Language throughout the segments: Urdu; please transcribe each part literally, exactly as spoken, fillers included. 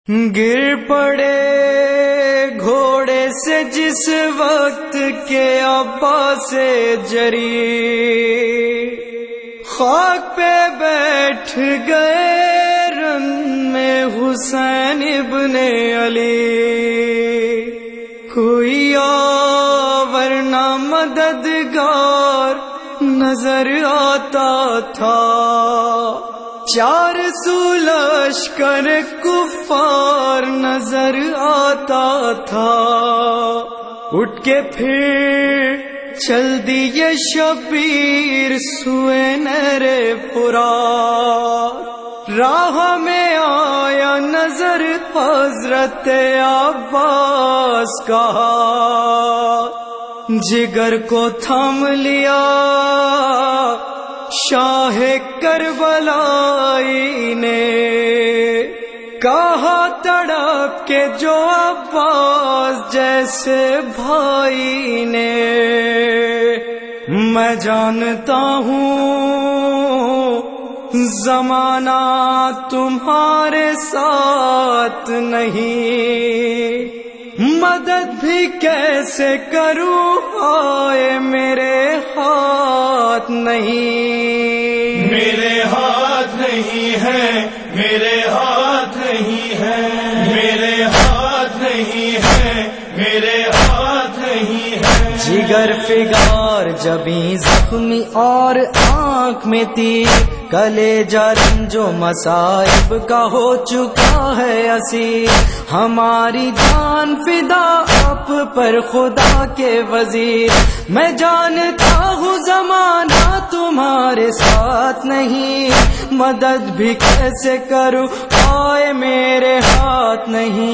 گر پڑے گھوڑے سے جس وقت کے عباس جری، خاک پہ بیٹھ گئے رن میں حسین ابن علی، کوئی ورنہ مددگار نظر آتا تھا، چار سو لشکر کفار نظر آتا تھا، اٹھ کے پھر چل دیے شبیر سوئے نہر فرات، راہ میں آیا نظر حضرت عباس کا، جگر کو تھام لیا شاہ کربلائی نے، کہا تڑپ کے جو عباس جیسے بھائی نے، میں جانتا ہوں زمانہ تمہارے ساتھ نہیں، مدد بھی کیسے کروں آئے میرے ہاتھ نہیں، میرے ہاتھ نہیں ہے، میرے ہاتھ نہیں ہے، میرے ہاتھ نہیں ہے، میرے ہاتھ نہیں ہے، جگر فگار جبیں زخمی اور آنکھ میں تیر، کلیجہ رنجو مصائب کا ہو چکا ہے اسیر، ہماری جان فدا آپ پر خدا کے وزیر، میں جانتا ہوں زمانہ تمہارے ساتھ نہیں، مدد بھی کیسے کروں آئے میرے ہاتھ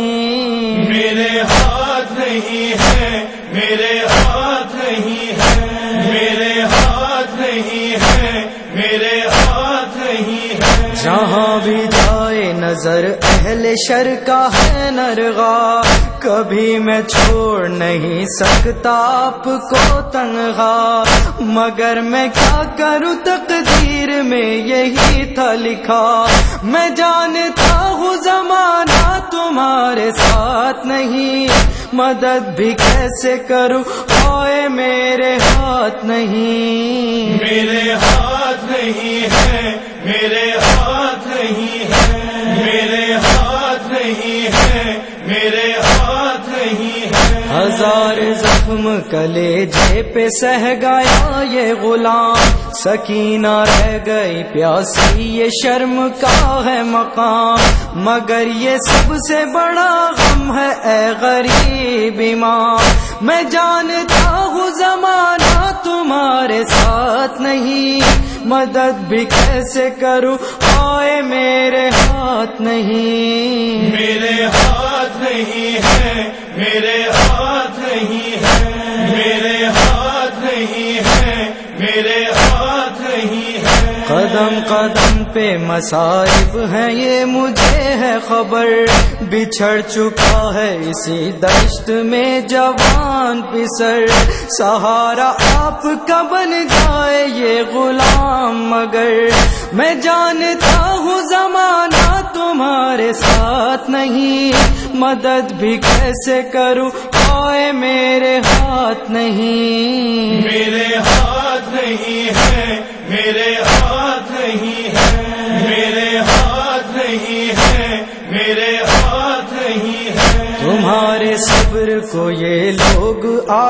نہیں، میرے ہاتھ نہیں ہے، میرے ہاتھ نہیں ہے، میرے ہاتھ نہیں ہے، میرے ہاتھ نہیں ہے، جہاں بھی جائے نظر اہل شر کا ہے نرغا، کبھی میں چھوڑ نہیں سکتا آپ کو تنہا، مگر میں کیا کروں تقدیر میں یہی تھا لکھا، میں جانتا ہوں زمانہ تمہارے ساتھ نہیں، مدد بھی کیسے کروں آئے میرے ہاتھ نہیں، میرے ہاتھ نہیں ہے، میرے ہاتھ نہیں ہے، میرے ہاتھ نہیں ہے، میرے ہاتھ نہیں ہے، ہزار زخم کلیجے پہ سہ گیا یہ غلام، سکینہ رہ گئی پیاسی یہ شرم کا ہے مقام، مگر یہ سب سے بڑا غم ہے اے غریب امام، میں جانتا ہوں زمانہ تمہارے ساتھ نہیں، مدد بھی کیسے کروں آئے میرے ہاتھ نہیں، میرے ہاتھ نہیں ہے، میرے ہاتھ نہیں ہے، میرے ہاتھ نہیں ہے، میرے ہاتھ نہیں ہے، قدم قدم پہ مصائب ہیں یہ مجھے ہے خبر، بچھڑ چکا ہے اسی دشت میں جوان پسر، سہارا آپ کا بن جائے یہ غلام، مگر میں جانتا ہوں زمانہ تمہارے ساتھ نہیں، مدد بھی کیسے کروں آئے میرے ہاتھ نہیں، میرے ہاتھ نہیں ہے، میرے ہاتھ نہیں ہے، میرے ہاتھ نہیں ہے، میرے ہاتھ نہیں ہے، تمہارے صبر کو یہ لوگ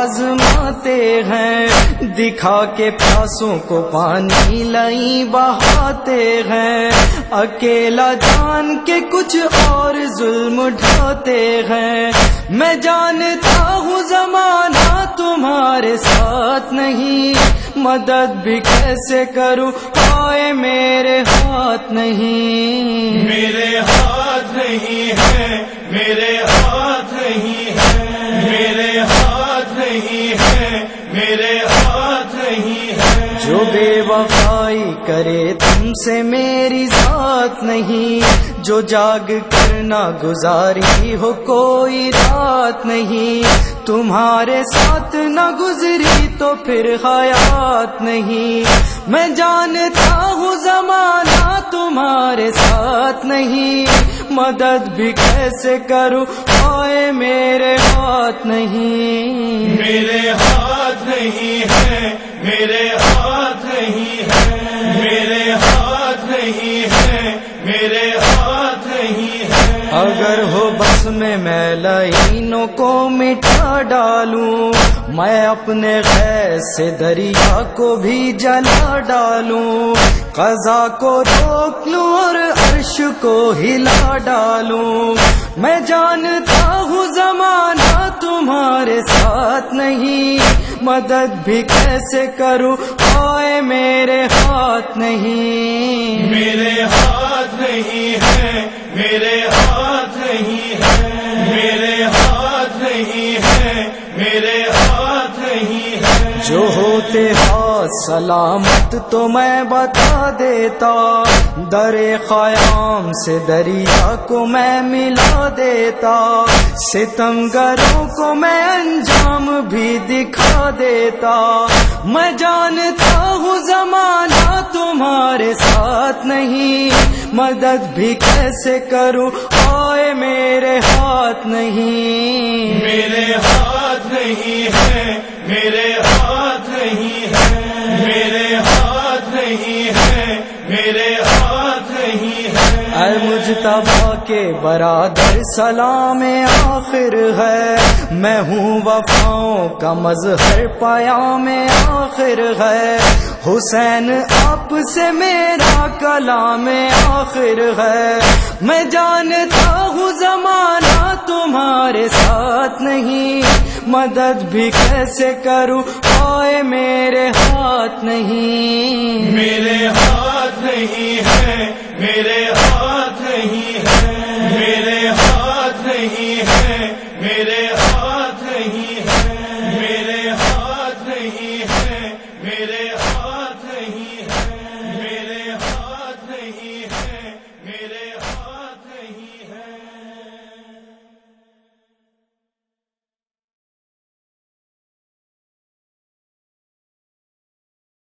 آزماتے ہیں، دکھا کے پیاسوں کو پانی لئی بہاتے ہیں، اکیلا جان کے کچھ اور ظلم ڈھاتے ہیں، میں جانتا ہوں زمانہ تمہارے ساتھ نہیں، مدد بھی کیسے کروں آئے میرے ہاتھ نہیں، میرے ہاتھ نہیں ہے، میرے ہاتھ نہیں ہے، میرے ہاتھ نہیں ہے، میرے ہاتھ نہیں ہے، جو بے وفائی کرے تم سے میری ذات نہیں، جو جاگ کرنا گزاری ہو کوئی رات نہیں، تمہارے ساتھ نہ گزری تو پھر حیات نہیں، میں جانتا ہوں زمانہ تمہارے ساتھ نہیں، مدد بھی کیسے کروں آئے میرے ہاتھ نہیں، میرے ہاتھ نہیں ہے، میرے ہاتھ نہیں ہے، میرے ہاتھ نہیں ہے، میرے ہاتھ نہیں ہے۔ اگر ہو بس میں میں لعینوں کو مٹا ڈالوں، میں اپنے غیظ سے دریا کو بھی جلا ڈالوں، قضا کو روک لوں اور عرش کو ہلا ڈالوں۔ میں جانتا ہوں زمانہ تمہارے ساتھ نہیں، مدد بھی کیسے کروں آئے میرے ہاتھ نہیں، میرے ہاتھ نہیں ہے، میرے ہاتھ نہیں ہے، میرے ہاتھ نہیں ہے، میرے ہاتھ نہیں ہے۔ جو ہوتے ہاتھ سلامت تو میں بتا دیتا، در خیام سے دریا کو میں ملا دیتا، ستمگروں کو میں انجام بھی دکھا دیتا۔ میں جانتا ہوں زمانہ تمہارے ساتھ نہیں، مدد بھی کیسے کروں آئے میرے ہاتھ نہیں، میرے ہاتھ نہیں ہے، میرے ہاتھ نہیں ہے، میرے ہاتھ نہیں ہے، میرے ہاتھ نہیں ہے۔ اے مجتبیٰ کے برادر سلام آخر ہے، میں ہوں وفاؤں کا مظہر پیام آخر ہے، حسین آپ سے میرا کلام آخر ہے۔ میں جانتا ہوں زمانہ تمہارے ساتھ نہیں، مدد بھی کیسے کروں آئے میرے ہاتھ نہیں، میرے ہاتھ نہیں ہے، میرے